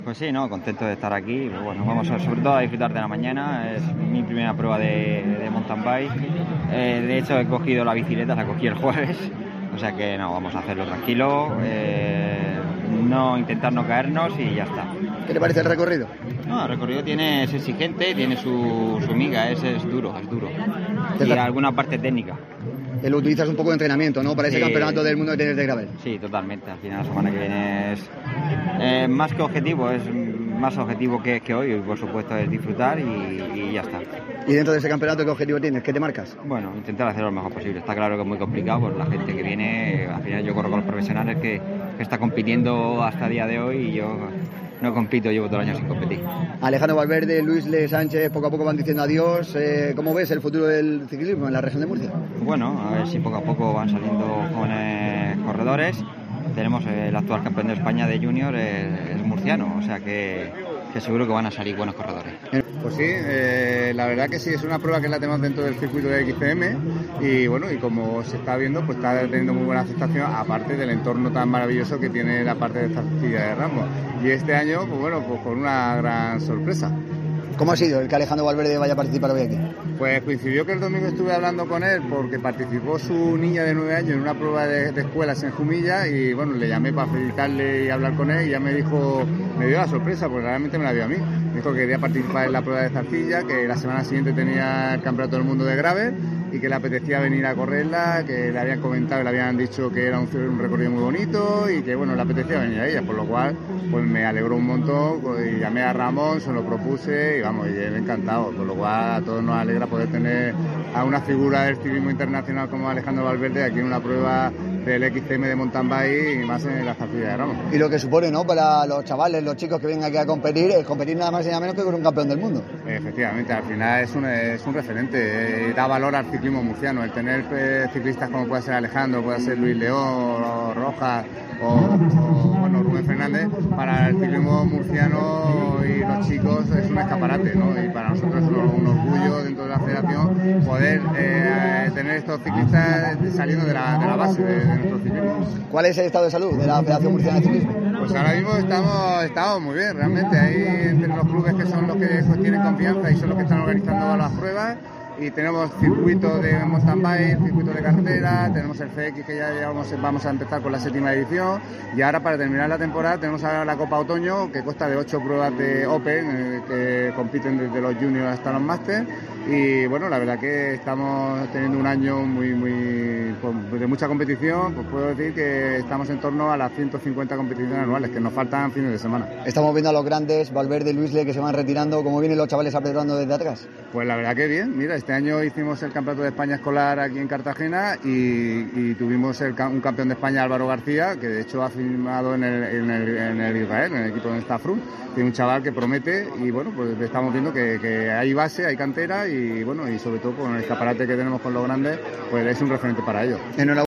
Pues sí, no, contento de estar aquí. Bueno, vamos sobre todo a disfrutar de la mañana. Es mi primera prueba de mountain bike. De hecho, he cogido la bicicleta, la cogí el jueves. O sea que no, vamos a hacerlo tranquilo, no intentar no caernos y ya está. ¿Qué te parece el recorrido? No, el recorrido es exigente, tiene su miga, es duro. Y alguna parte técnica. Lo utilizas un poco de entrenamiento, ¿no? Para ese campeonato del mundo de tenis de gravel. Sí, totalmente. Al final la semana que viene es más que objetivo, es más objetivo que hoy. Por supuesto es disfrutar y ya está. ¿Y dentro de ese campeonato qué objetivo tienes? ¿Qué te marcas? Bueno, intentar hacerlo lo mejor posible. Está claro que es muy complicado por la gente que viene. Al final yo corro con los profesionales que está compitiendo hasta el día de hoy y yo no compito, llevo todo el año sin competir. Alejandro Valverde, Luis Le Sánchez, poco a poco van diciendo adiós. ¿Cómo ves el futuro del ciclismo en la región de Murcia? Bueno, a ver si poco a poco van saliendo jóvenes corredores. Tenemos el actual campeón de España de junior, es murciano, o sea que seguro que van a salir buenos corredores. Pues sí, la verdad que sí, es una prueba que la tenemos dentro del circuito de XCM y bueno, y como se está viendo, pues está teniendo muy buena aceptación, aparte del entorno tan maravilloso que tiene la parte de Zarcilla de Ramos. Y este año, pues bueno, pues con una gran sorpresa. ¿Cómo ha sido el que Alejandro Valverde vaya a participar hoy aquí? Pues coincidió que el domingo estuve hablando con él porque participó su niña de 9 años en una prueba de escuelas en Jumilla y bueno, le llamé para felicitarle y hablar con él y ya me dio la sorpresa porque realmente me la dio a mí. Me dijo que quería participar en la prueba de Zarcilla, que la semana siguiente tenía el campeonato del mundo de gravel y que le apetecía venir a correrla, que le habían comentado y le habían dicho que era un recorrido muy bonito y que bueno, le apetecía venir a ella, por lo cual pues me alegró un montón y llamé a Ramón, se lo propuse y vamos, y él encantado, por lo cual a todos nos alegra poder tener a una figura del ciclismo internacional como Alejandro Valverde aquí en una prueba del XCM de mountain bike y más en la Zarcilla de Ramos. Y lo que supone, ¿no?, para los chavales, los chicos que vengan aquí a competir, el competir nada más y nada menos que con un campeón del mundo. Efectivamente, al final es un referente, da valor al ciclismo murciano, el tener ciclistas como puede ser Alejandro, puede ser Luis León, o Rojas o bueno, Rubén Fernández, para el ciclismo murciano y los chicos es un escaparate, ¿no? Y para nosotros es un orgullo dentro de la federación poder tener estos ciclistas saliendo de la base de nuestro ciclismo. ¿Cuál es el estado de salud de la Federación Murciana de Ciclismo? Pues ahora mismo estamos muy bien, realmente. Hay entre los clubes que son los que tienen confianza y son los que están organizando las pruebas. Y tenemos circuito de mountain bike, circuito de carretera, tenemos el CX que ya vamos a empezar con la 7ª edición y ahora para terminar la temporada tenemos ahora la Copa Otoño que consta de 8 pruebas de Open que compiten desde los juniors hasta los máster y bueno, la verdad que estamos teniendo un año de mucha competición, pues puedo decir que estamos en torno a las 150 competiciones anuales, que nos faltan fines de semana. Estamos viendo a los grandes, Valverde y Luis Le, que se van retirando. ¿Cómo vienen los chavales apretando desde atrás? Pues la verdad que bien, mira, este año hicimos el Campeonato de España Escolar aquí en Cartagena y tuvimos un campeón de España, Álvaro García, que de hecho ha firmado en el Israel, en el equipo de Stafrun, que es un chaval que promete y bueno, pues estamos viendo que hay base, hay cantera y bueno, y sobre todo con el escaparate que tenemos con los grandes, pues es un referente para ellos.